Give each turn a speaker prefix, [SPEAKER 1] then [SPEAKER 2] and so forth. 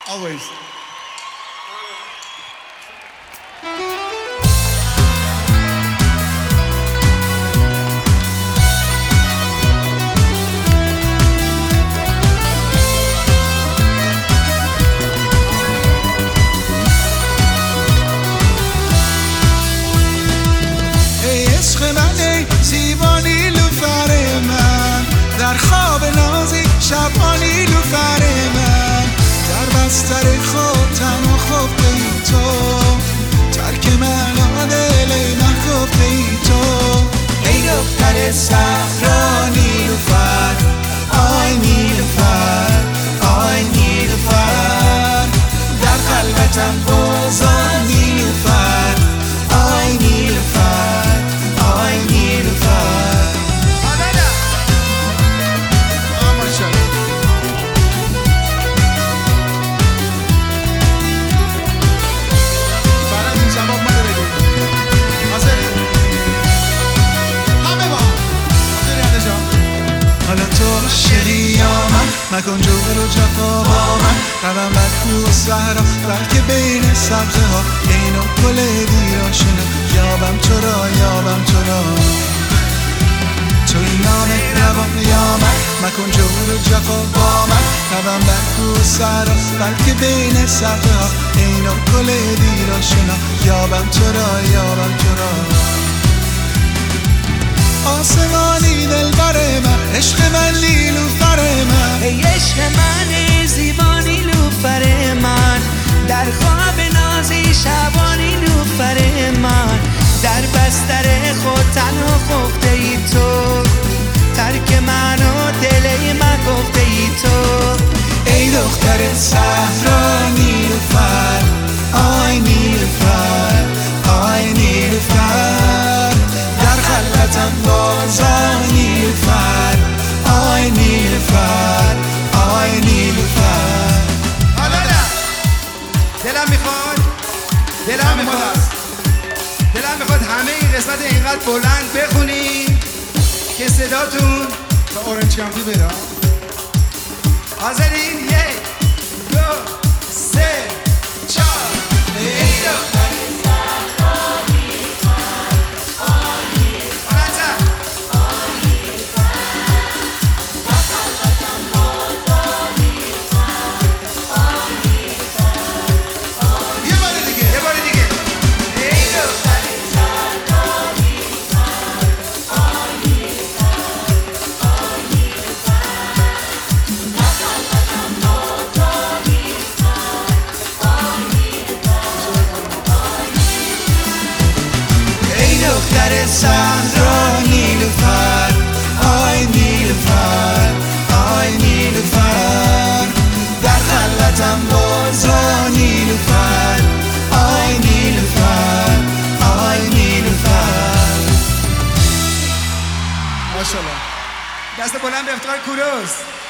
[SPEAKER 1] Always.
[SPEAKER 2] زیبانی لوفر من در خواب نازی شبانی لوفر من در بستر خود تنها خفته ای تو ترک من دل من گفته ای تو ای دختر صحرا نیلوفر آی نیلوفر آی نیلوفر در قلبتم بازم نیلوفر آی نیلوفر آی نیلوفر حالا تو عاشقی یا من مکن جور و جفا با من روم بر کوه و صحرا بلکه بین سبزه ها این و گل دیراشونه یابم تو را یابم تو را توی نام روان یا من مکن جور و جفا با من روم بر کوه و صحرا بلکه بین سبزه ها این و گل دیراشونه یابم تو را یابم تو را آسمانی دلبر من عشق من نیلوفر من
[SPEAKER 3] ای عشق من زیبانی لوفر من در خواب نازی شبانی لوفر من در بستر خود تنها خفته ای تو ترک من و دل من گفته ای تو
[SPEAKER 2] ای دختر صحرا نیلوفر آی نیلوفر آی نیلوفر در خلوتم بازم نیلوفر آی نیلوفر آی نیلوفر
[SPEAKER 1] حالا نه دلم میخواد همه این قسمت اینقدر بلند بخونیم که صداتون تا اورنج کانتی بره. حاضرین؟ 1 2 3 4 ای دختر
[SPEAKER 2] دختر صحرا نیلوفر آی نیلوفر آی نیلوفر در خلوتم بازا نیلوفر آی نیلوفر آی نیلوفر
[SPEAKER 1] ماشاءالله. دست بلند به افتخار کوروش.